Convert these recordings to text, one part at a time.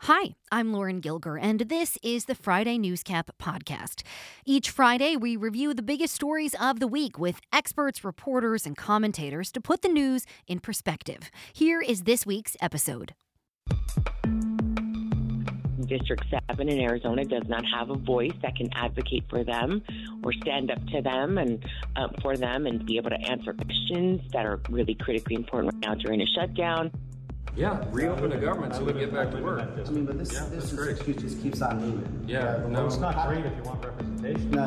Hi, I'm Lauren Gilger, and this is the Friday Newscap podcast. Each Friday, we review the biggest stories of the week with experts, reporters, and commentators to put the news in perspective. Here is this week's episode. District 7 in Arizona does not have a voice that can advocate for them or stand up to them and for them and be able to answer questions that are really critically important right now during a shutdown. Yeah, reopen the government so we can get back to work. I mean, but this excuse just keeps on moving. Yeah, no, it's not great if you want representation.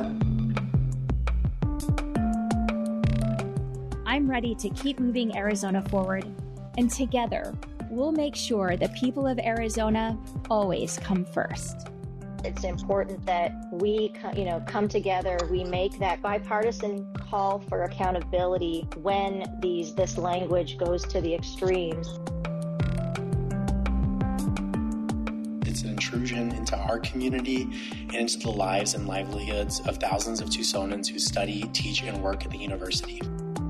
I'm ready to keep moving Arizona forward, and together, we'll make sure the people of Arizona always come first. It's important that we, come together. We make that bipartisan call for accountability when this language goes to the extremes. It's an intrusion into our community and into the lives and livelihoods of thousands of Tucsonans who study, teach, and work at the university.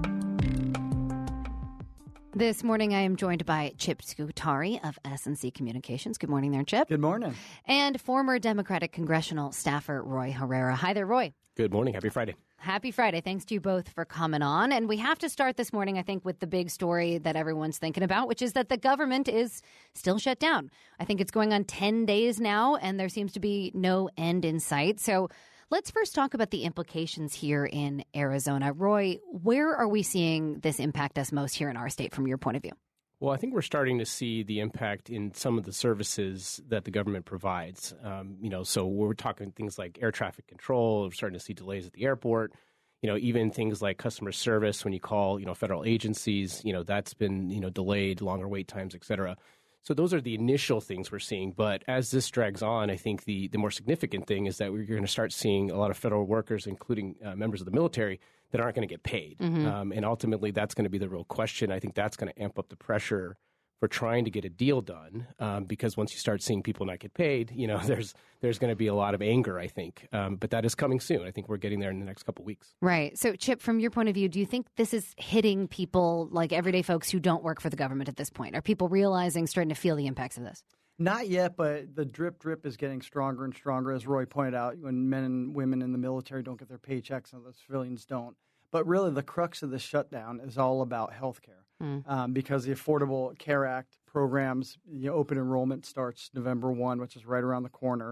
This morning, I am joined by Chip Scutari of SNC Communications. Good morning there, Chip. Good morning. And former Democratic congressional staffer Roy Herrera. Hi there, Roy. Good morning. Happy Friday. Happy Friday. Thanks to you both for coming on. And we have to start this morning, I think, with the big story that everyone's thinking about, which is that the government is still shut down. I think it's going on 10 days now, and there seems to be no end in sight. So let's first talk about the implications here in Arizona. Roy, where are we seeing this impact us most here in our state from your point of view? Well, I think we're starting to see the impact in some of the services that the government provides. So we're talking things like air traffic control. We're starting to see delays at the airport. Even things like customer service when you call, federal agencies, that's been, delayed, longer wait times, et cetera. So those are the initial things we're seeing. But as this drags on, I think the more significant thing is that we're going to start seeing a lot of federal workers, including members of the military, that aren't going to get paid. Mm-hmm. And ultimately, that's going to be the real question. I think that's going to amp up the pressure for trying to get a deal done, because once you start seeing people not get paid, there's going to be a lot of anger, I think. But that is coming soon. I think we're getting there in the next couple of weeks. Right. So, Chip, from your point of view, do you think this is hitting people like everyday folks who don't work for the government at this point? Are people realizing, starting to feel the impacts of this? Not yet, but the drip is getting stronger and stronger, as Roy pointed out, when men and women in the military don't get their paychecks and the civilians don't. But really, the crux of the shutdown is all about health care. Because the Affordable Care Act programs, open enrollment starts November 1, which is right around the corner.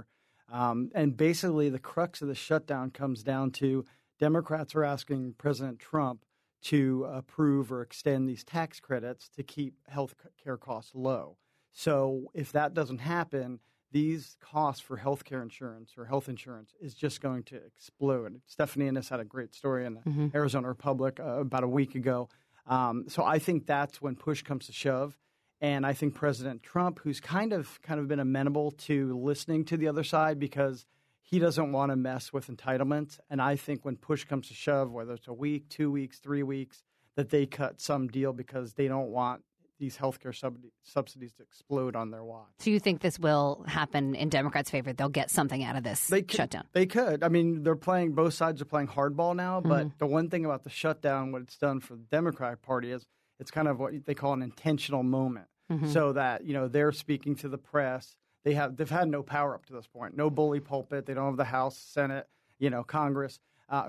And basically, the crux of the shutdown comes down to Democrats are asking President Trump to approve or extend these tax credits to keep health care costs low. So if that doesn't happen, these costs for health care insurance or health insurance is just going to explode. Stephanie Ennis had a great story in the Arizona Republic about a week ago. So I think that's when push comes to shove. And I think President Trump, who's kind of been amenable to listening to the other side because he doesn't want to mess with entitlements. And I think when push comes to shove, whether it's a week, 2 weeks, 3 weeks, that they cut some deal because they don't want these healthcare subsidies to explode on their watch. So you think this will happen in Democrats' favor? They'll get something out of this shutdown? They could. I mean, both sides are playing hardball now, but the one thing about the shutdown, what it's done for the Democratic Party is it's kind of what they call an intentional moment. So that, they're speaking to the press. They've had no power up to this point, no bully pulpit. They don't have the House, Senate, Congress,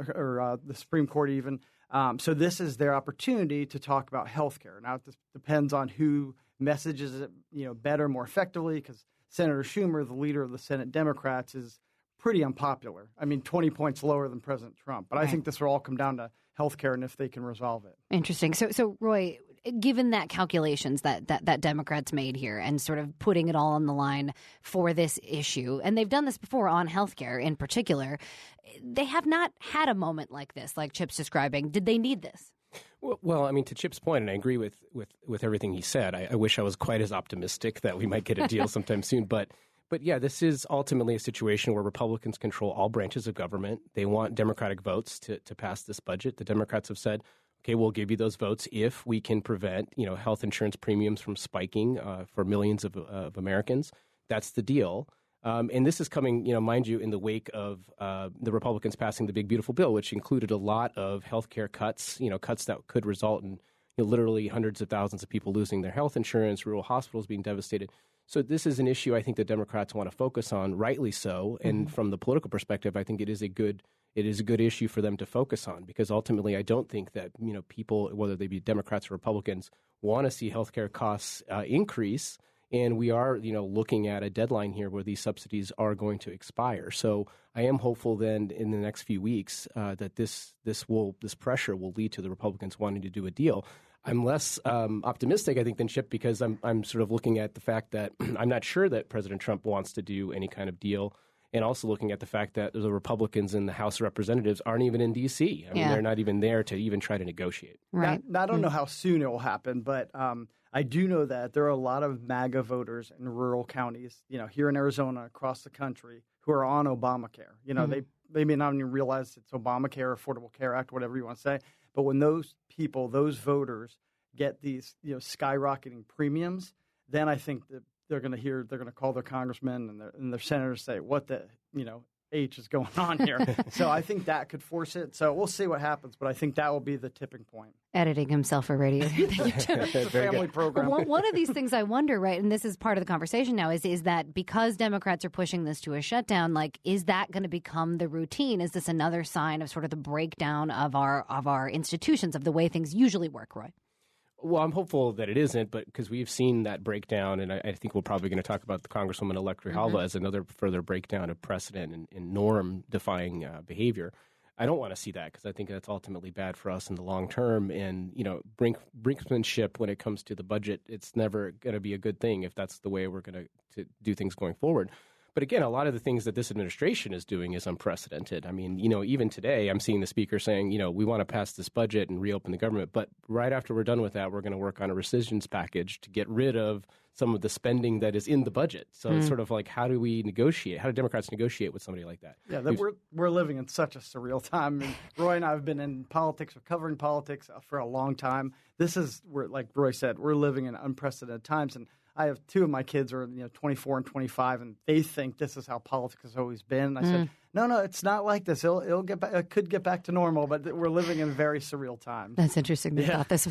or the Supreme Court even. So this is their opportunity to talk about health care. Now, this depends on who messages it, better, more effectively, because Senator Schumer, the leader of the Senate Democrats, is pretty unpopular. I mean, 20 points lower than President Trump. But I think this will all come down to health care and if they can resolve it. Interesting. So Roy, given that calculations that Democrats made here and sort of putting it all on the line for this issue, and they've done this before on healthcare in particular, they have not had a moment like this, like Chip's describing. Did they need this? Well, I mean, to Chip's point, and I agree with everything he said, I wish I was quite as optimistic that we might get a deal sometime soon. But yeah, this is ultimately a situation where Republicans control all branches of government. They want Democratic votes to pass this budget. The Democrats have said, okay, we'll give you those votes if we can prevent, health insurance premiums from spiking for millions of Americans. That's the deal. And this is coming, mind you, in the wake of the Republicans passing the Big Beautiful Bill, which included a lot of health care cuts, cuts that could result in literally hundreds of thousands of people losing their health insurance, rural hospitals being devastated. So this is an issue I think the Democrats want to focus on, rightly so. And from the political perspective, I think it is a good issue for them to focus on, because ultimately I don't think that people, whether they be Democrats or Republicans, want to see healthcare costs increase. And we are, looking at a deadline here where these subsidies are going to expire. So I am hopeful then in the next few weeks that this pressure will lead to the Republicans wanting to do a deal. I'm less optimistic, I think, than Chip, because I'm sort of looking at the fact that I'm not sure that President Trump wants to do any kind of deal, and also looking at the fact that the Republicans in the House of Representatives aren't even in D.C. I mean, they're not even there to even try to negotiate. Right. Now, I don't know how soon it will happen, but I do know that there are a lot of MAGA voters in rural counties, here in Arizona, across the country, who are on Obamacare. They may not even realize it's Obamacare, Affordable Care Act, whatever you want to say. But when those people, those voters, get these skyrocketing premiums, then I think that they're going to call their congressmen and their senators, say, what the H is going on here. So I think that could force it. So we'll see what happens, but I think that will be the tipping point. Editing himself for radio. It's a family program. One of these things I wonder, right, and this is part of the conversation now, is that because Democrats are pushing this to a shutdown, is that going to become the routine? Is this another sign of sort of the breakdown of our institutions, of the way things usually work, Roy? Well, I'm hopeful that it isn't, but because we've seen that breakdown, and I think we're probably going to talk about the Congresswoman-elect Grijalva as another further breakdown of precedent and norm-defying behavior. I don't want to see that, because I think that's ultimately bad for us in the long term. And, brinksmanship when it comes to the budget, it's never going to be a good thing if that's the way we're going to do things going forward. But again, a lot of the things that this administration is doing is unprecedented. I mean, even today I'm seeing the speaker saying, we want to pass this budget and reopen the government. But right after we're done with that, we're going to work on a rescissions package to get rid of some of the spending that is in the budget. So it's sort of like, how do we negotiate? How do Democrats negotiate with somebody like that? Yeah, we're living in such a surreal time. I mean, Roy and I have been in politics or covering politics for a long time. Like Roy said, we're living in unprecedented times. And I have two of my kids are 24 and 25, and they think this is how politics has always been. And I said, no, it's not like this. It'll get back. It could get back to normal, but we're living in very surreal times. That's interesting. They thought this was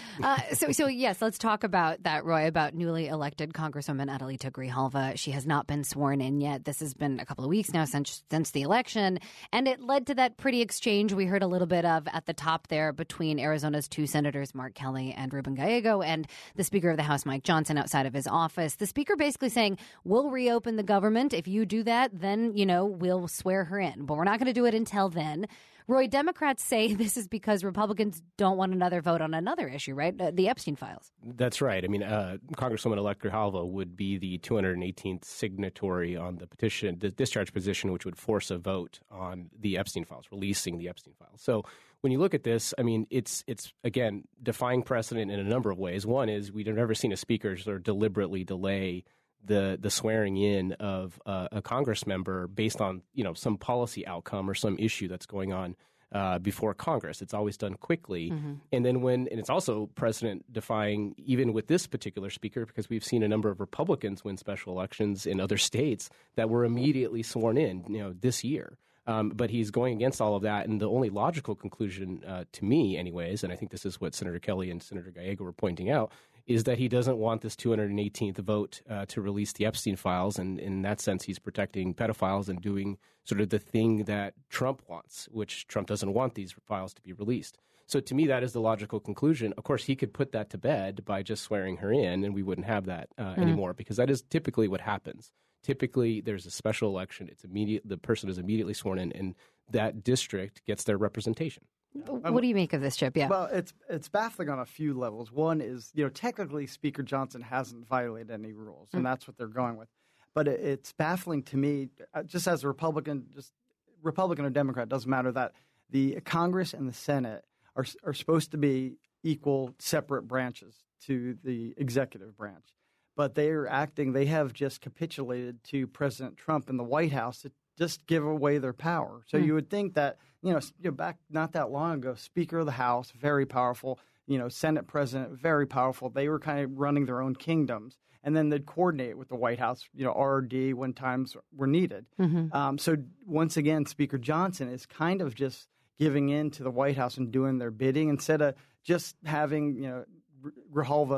So yes, let's talk about that, Roy. About newly elected Congresswoman Adelita Grijalva. She has not been sworn in yet. This has been a couple of weeks now since the election, and it led to that pretty exchange we heard a little bit of at the top there between Arizona's two senators, Mark Kelly and Ruben Gallego, and the Speaker of the House, Mike Johnson, outside of his office. The Speaker basically saying, "We'll reopen the government. If you do that, then we'll swear her in, but we're not going to do it until then." Roy, Democrats say this is because Republicans don't want another vote on another issue, right? The Epstein files. That's right. I mean, Congresswoman-elect Grijalva would be the 218th signatory on the petition, the discharge petition, which would force a vote on the Epstein files, releasing the Epstein files. So when you look at this, I mean, it's again, defying precedent in a number of ways. One is we've never seen a speaker sort of deliberately delay the swearing in of a Congress member based on some policy outcome or some issue that's going on before Congress. It's always done quickly, and then and it's also precedent defying even with this particular speaker, because we've seen a number of Republicans win special elections in other states that were immediately sworn in this year. But he's going against all of that, and the only logical conclusion to me, anyways, and I think this is what Senator Kelly and Senator Gallego were pointing out, is that he doesn't want this 218th vote to release the Epstein files, and in that sense, he's protecting pedophiles and doing sort of the thing that Trump wants, which Trump doesn't want these files to be released. So to me, that is the logical conclusion. Of course, he could put that to bed by just swearing her in, and we wouldn't have that anymore, because that is typically what happens. Typically, there's a special election. The person is immediately sworn in, and that district gets their representation. What do you make of this, Chip? Yeah. Well, it's baffling on a few levels. One is, technically Speaker Johnson hasn't violated any rules, and that's what they're going with. But it's baffling to me, just as a Republican, Republican or Democrat, doesn't matter, that the Congress and the Senate are supposed to be equal, separate branches to the executive branch. But they have just capitulated to President Trump in the White House to just give away their power. So you would think that, back not that long ago, Speaker of the House, very powerful, Senate President, very powerful. They were kind of running their own kingdoms. And then they'd coordinate with the White House, RD when times were needed. So once again, Speaker Johnson is kind of just giving in to the White House and doing their bidding instead of just having, Grijalva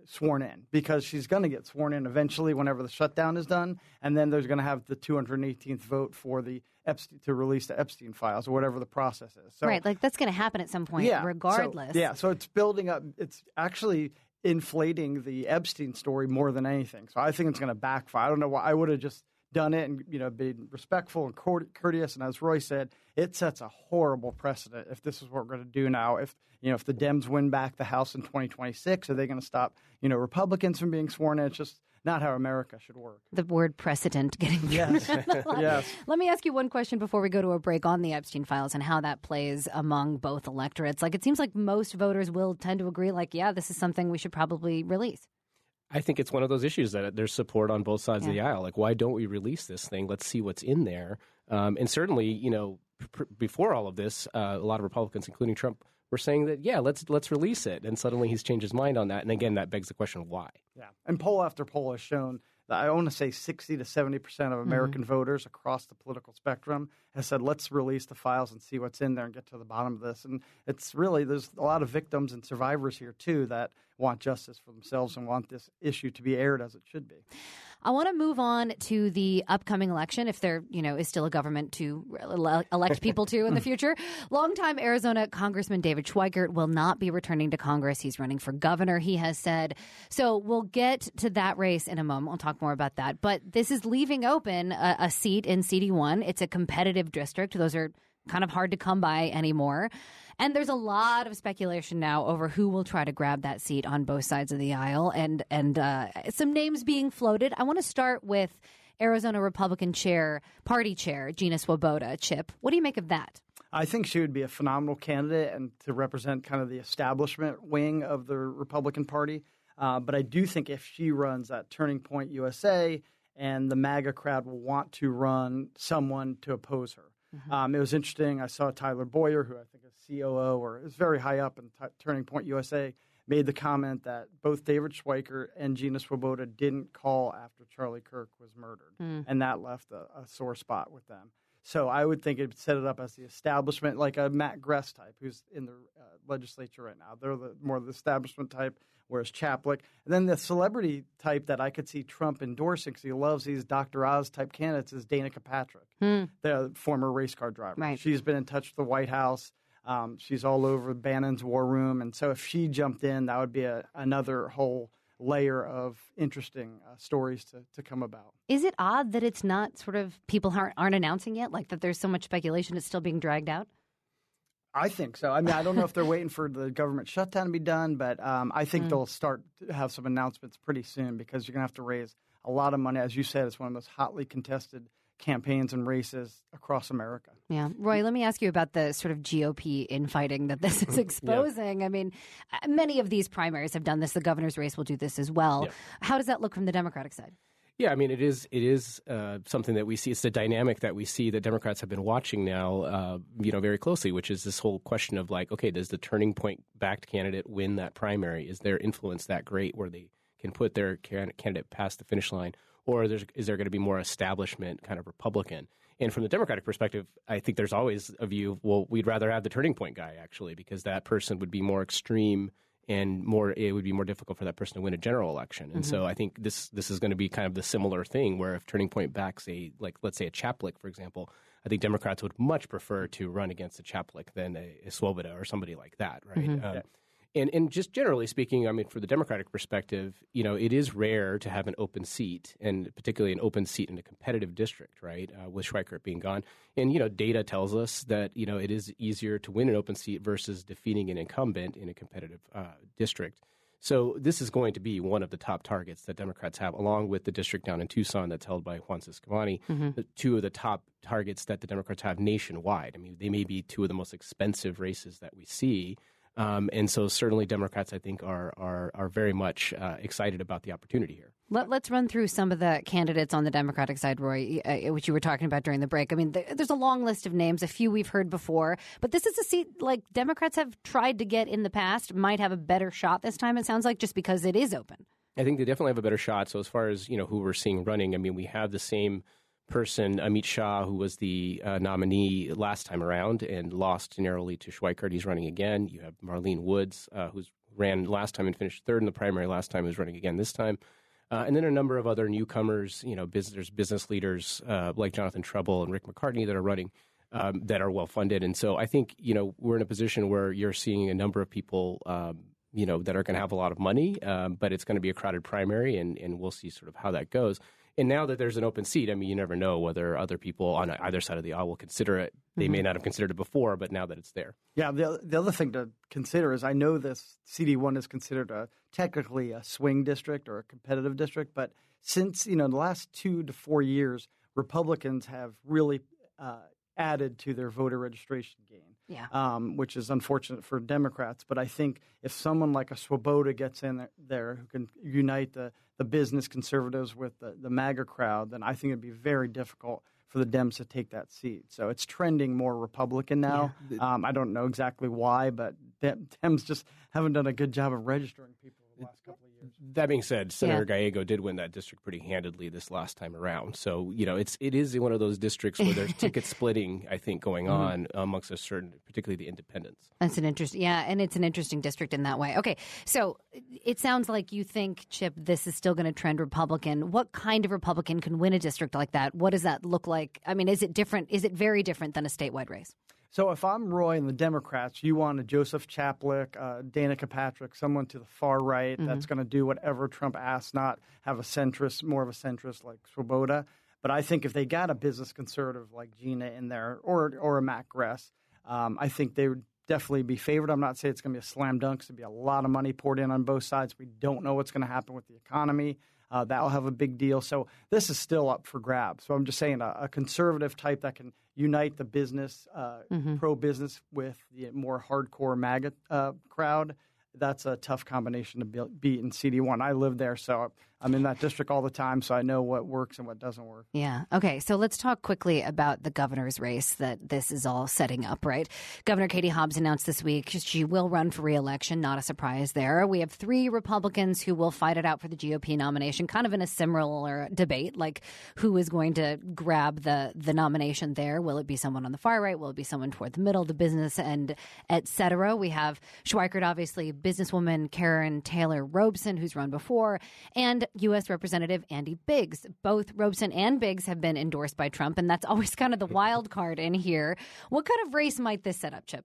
sworn in, because she's going to get sworn in eventually whenever the shutdown is done, and then there's going to have the 218th vote for the Epstein, to release the Epstein files or whatever the process is. So, right, like that's going to happen at some point, regardless. So it's building up. It's actually inflating the Epstein story more than anything. So I think it's going to backfire. I don't know why. I would have just done it and been respectful and courteous. And as Roy said, it sets a horrible precedent if this is what we're going to do now. If the Dems win back the House in 2026, are they going to stop Republicans from being sworn in? It's just not how America should work. The word precedent getting yes. Yes. Let me ask you one question before we go to a break on the Epstein files and how that plays among both electorates. Like, it seems like most voters will tend to agree, like, yeah, this is something we should probably release. I think it's one of those issues that there's support on both sides of the aisle. Like, why don't we release this thing? Let's see what's in there. And certainly, before all of this, a lot of Republicans, including Trump, were saying that, let's release it. And suddenly he's changed his mind on that. And again, that begs the question, why? Yeah. And poll after poll has shown that I want to say 60 to 70% of American voters across the political spectrum has said, let's release the files and see what's in there and get to the bottom of this. And it's really, there's a lot of victims and survivors here, too, that want justice for themselves and want this issue to be aired as it should be. I want to move on to the upcoming election, if there, is still a government to elect people to in the future. Longtime Arizona Congressman David Schweikert will not be returning to Congress. He's running for governor, he has said. So we'll get to that race in a moment. We'll talk more about that. But this is leaving open a seat in CD1. It's a competitive district. Those are kind of hard to come by anymore. And there's a lot of speculation now over who will try to grab that seat on both sides of the aisle, and some names being floated. I want to start with Arizona Republican Party Chair Gina Swoboda. Chip, what do you make of that? I think she would be a phenomenal candidate and to represent kind of the establishment wing of the Republican Party. But I do think if she runs at Turning Point USA, and the MAGA crowd will want to run someone to oppose her. It was interesting. I saw Tyler Boyer, who I think is COO or is very high up in Turning Point USA, made the comment that both David Schweikert and Gina Swoboda didn't call after Charlie Kirk was murdered. And that left a sore spot with them. So I would think it would set it up as the establishment, like a Matt Gress type, who's in the legislature right now. They're more of the establishment type, whereas Chaplik. And then the celebrity type that I could see Trump endorsing, because he loves these Dr. Oz type candidates, is Danica Patrick, the former race car driver. Right. She's been in touch with the White House. She's all over Bannon's war room. And so if she jumped in, that would be another whole layer of interesting stories to come about. Is it odd that it's not sort of people aren't announcing yet, like that there's so much speculation it's still being dragged out? I think so. I mean, I don't know if they're waiting for the government shutdown to be done, but I think they'll start to have some announcements pretty soon, because you're going to have to raise a lot of money. As you said, it's one of the most hotly contested campaigns and races across America. Yeah. Roy, let me ask you about the sort of GOP infighting that this is exposing. I mean, many of these primaries have done this. The governor's race will do this as well. How does that look from the Democratic side? Yeah, I mean, it is something that we see. It's the dynamic that we see that Democrats have been watching now, very closely, which is this whole question of like, okay, does the Turning Point-backed candidate win that primary? Is their influence that great where they can put their candidate past the finish line? Or is there going to be more establishment kind of Republican? And from the Democratic perspective, I think there's always a view, well, we'd rather have the Turning Point guy, actually, because that person would be more extreme and it would be more difficult for that person to win a general election. And so I think this is going to be kind of the similar thing where if Turning Point backs let's say a Chaplik, for example, I think Democrats would much prefer to run against a Chaplik than a Swoboda or somebody like that, right? And just generally speaking, I mean, for the Democratic perspective, it is rare to have an open seat, and particularly an open seat in a competitive district, right, with Schweikert being gone. And, data tells us that, it is easier to win an open seat versus defeating an incumbent in a competitive district. So this is going to be one of the top targets that Democrats have, along with the district down in Tucson that's held by Juan Ciscomani, the two of the top targets that the Democrats have nationwide. I mean, they may be two of the most expensive races that we see. And so certainly Democrats, I think, are very much excited about the opportunity here. Let's run through some of the candidates on the Democratic side, Roy, which you were talking about during the break. I mean, there's a long list of names, a few we've heard before, but this is a seat like Democrats have tried to get in the past, might have a better shot this time, it sounds like, just because it is open. I think they definitely have a better shot. So as far as, who we're seeing running, I mean, we have the same person, Amit Shah, who was the nominee last time around and lost narrowly to Schweikert. He's running again. You have Marlene Woods, who ran last time and finished third in the primary last time, who's running again this time. And then a number of other newcomers, there's business leaders like Jonathan Trouble and Rick McCartney that are running that are well-funded. And so I think, we're in a position where you're seeing a number of people, that are going to have a lot of money, but it's going to be a crowded primary, and we'll see sort of how that goes. And now that there's an open seat, I mean, you never know whether other people on either side of the aisle will consider it. They may not have considered it before, but now that it's there. Yeah, the other thing to consider is I know this CD1 is considered technically a swing district or a competitive district, but since, the last 2 to 4 years, Republicans have really added to their voter registration gain. Yeah. Which is unfortunate for Democrats. But I think if someone like a Swoboda gets in there who can unite the business conservatives with the MAGA crowd, then I think it'd be very difficult for the Dems to take that seat. So it's trending more Republican now. Yeah. I don't know exactly why, but Dems just haven't done a good job of registering people the last couple of years. That being said, Senator Gallego did win that district pretty handedly this last time around. So, it is one of those districts where there's ticket splitting, I think, going on amongst particularly the independents. That's an interesting, and it's an interesting district in that way. Okay, so it sounds like you think, Chip, this is still going to trend Republican. What kind of Republican can win a district like that? What does that look like? I mean, is it different? Is it very different than a statewide race? So if I'm Roy and the Democrats, you want a Joseph Chaplik, Danica Patrick, someone to the far right that's going to do whatever Trump asks, not have a centrist, more of a centrist like Swoboda. But I think if they got a business conservative like Gina in there or a Matt Gress, I think they would definitely be favored. I'm not saying it's going to be a slam dunk. There'll be a lot of money poured in on both sides. We don't know what's going to happen with the economy. That'll have a big deal. So this is still up for grabs. So I'm just saying a conservative type that can unite the business, pro-business with the more hardcore MAGA crowd. That's a tough combination to beat in CD1. I live there, so I'm in that district all the time, so I know what works and what doesn't work. Yeah. Okay, so let's talk quickly about the governor's race that this is all setting up, right? Governor Katie Hobbs announced this week she will run for re-election. Not a surprise there. We have 3 Republicans who will fight it out for the GOP nomination, kind of in a similar debate, like who is going to grab the nomination there. Will it be someone on the far right? Will it be someone toward the middle, the business end, et cetera? We have Schweikert, obviously, businesswoman Karen Taylor Robeson, who's run before, and U.S. Representative Andy Biggs. Both Robeson and Biggs have been endorsed by Trump, and that's always kind of the wild card in here. What kind of race might this set up, Chip?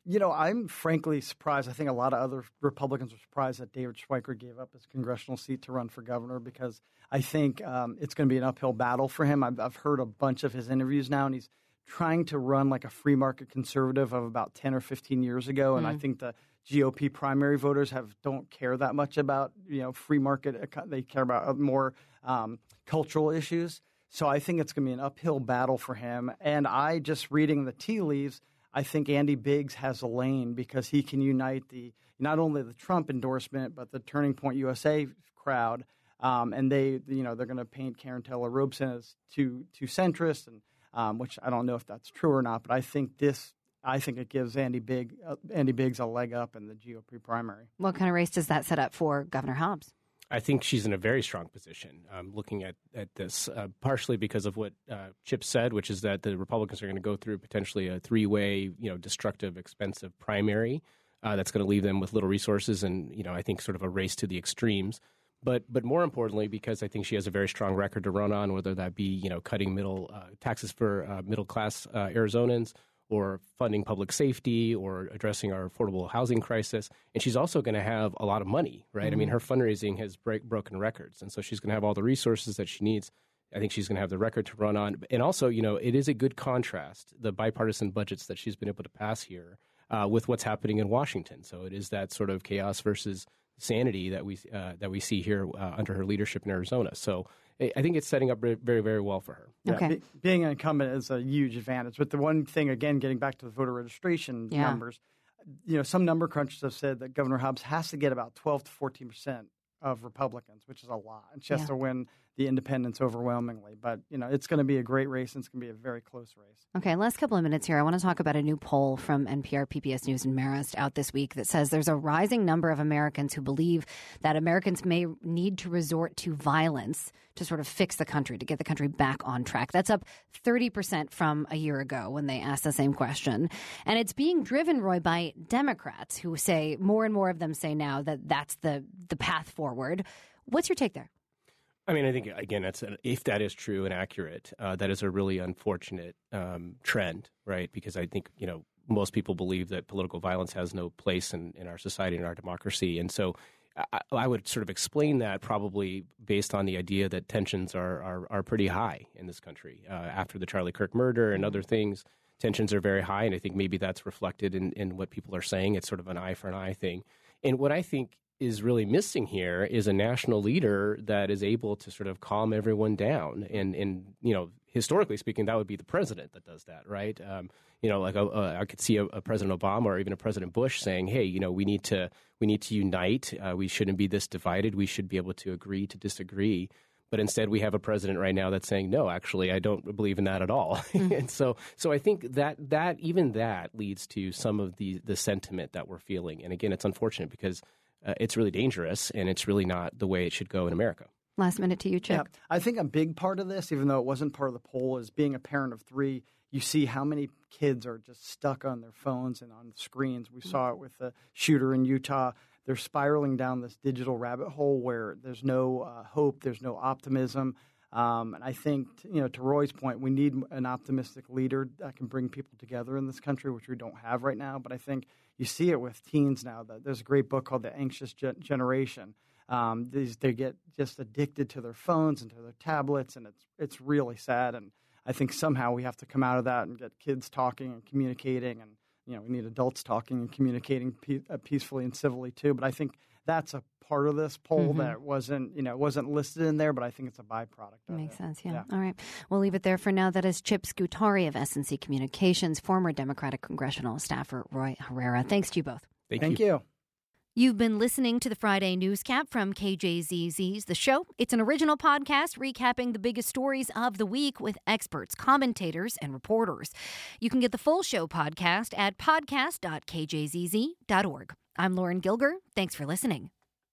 I'm frankly surprised. I think a lot of other Republicans are surprised that David Schweikert gave up his congressional seat to run for governor because I think it's going to be an uphill battle for him. I've heard a bunch of his interviews now, and he's trying to run like a free market conservative of about 10 or 15 years ago, and I think the GOP primary voters don't care that much about free market. They care about more cultural issues. So I think it's going to be an uphill battle for him. And I just reading the tea leaves, I think Andy Biggs has a lane because he can unite not only the Trump endorsement but the Turning Point USA crowd. And they're going to paint Karen Taylor Robeson as too centrist, and which I don't know if that's true or not. But I think it gives Andy Biggs a leg up in the GOP primary. What kind of race does that set up for Governor Hobbs? I think she's in a very strong position looking at this, partially because of what Chip said, which is that the Republicans are going to go through potentially a 3-way, destructive, expensive primary that's going to leave them with little resources and, I think sort of a race to the extremes. But more importantly, because I think she has a very strong record to run on, whether that be, cutting taxes for middle-class Arizonans, or funding public safety or addressing our affordable housing crisis. And she's also going to have a lot of money, right? I mean, her fundraising has broken records. And so she's going to have all the resources that she needs. I think she's going to have the record to run on. And also, it is a good contrast, the bipartisan budgets that she's been able to pass here with what's happening in Washington. So it is that sort of chaos versus sanity that we see here under her leadership in Arizona. So I think it's setting up very, very well for her. Yeah, okay. Being an incumbent is a huge advantage. But the one thing, again, getting back to the voter registration numbers, some number crunchers have said that Governor Hobbs has to get about 12 to 14% of Republicans, which is a lot. And she has to win the independents overwhelmingly. But, it's going to be a great race, and it's going to be a very close race. Okay, last couple of minutes here. I want to talk about a new poll from NPR, PBS News, and Marist out this week that says there's a rising number of Americans who believe that Americans may need to resort to violence to sort of fix the country, to get the country back on track. That's up 30% from a year ago when they asked the same question. And it's being driven, Roy, by Democrats who say, more and more of them say now that that's the path forward. What's your take there? I mean, I think, again, if that is true and accurate, that is a really unfortunate trend, right? Because I think, most people believe that political violence has no place in our society and our democracy. And so I would sort of explain that probably based on the idea that tensions are pretty high in this country. After the Charlie Kirk murder and other things, tensions are very high. And I think maybe that's reflected in what people are saying. It's sort of an eye for an eye thing. And what I think is really missing here is a national leader that is able to sort of calm everyone down. And historically speaking, that would be the president that does that, right? I could see a President Obama or even a President Bush saying, hey, we need to unite. We shouldn't be this divided. We should be able to agree to disagree. But instead, we have a president right now that's saying, no, actually, I don't believe in that at all. And so I think that even that leads to some of the sentiment that we're feeling. And again, it's unfortunate because it's really dangerous, and it's really not the way it should go in America. Last minute to you, Chick. Yeah, I think a big part of this, even though it wasn't part of the poll, is being a parent of three. You see how many kids are just stuck on their phones and on screens. We saw it with the shooter in Utah. They're spiraling down this digital rabbit hole where there's no hope, there's no optimism. And I think, to Roy's point, we need an optimistic leader that can bring people together in this country, which we don't have right now. But I think you see it with teens now. There's a great book called The Anxious Generation. They get just addicted to their phones and to their tablets, and it's really sad. And I think somehow we have to come out of that and get kids talking and communicating, and we need adults talking and communicating peacefully and civilly too. But I think that's a part of this poll that wasn't listed in there, but I think it's a byproduct of it. Makes sense, yeah. All right. We'll leave it there for now. That is Chip Scutari of SNC Communications, former Democratic congressional staffer Roy Herrera. Thanks to you both. Thank you. You've been listening to the Friday Newscap from KJZZ's The Show. It's an original podcast recapping the biggest stories of the week with experts, commentators, and reporters. You can get the full show podcast at podcast.kjzz.org. I'm Lauren Gilger. Thanks for listening.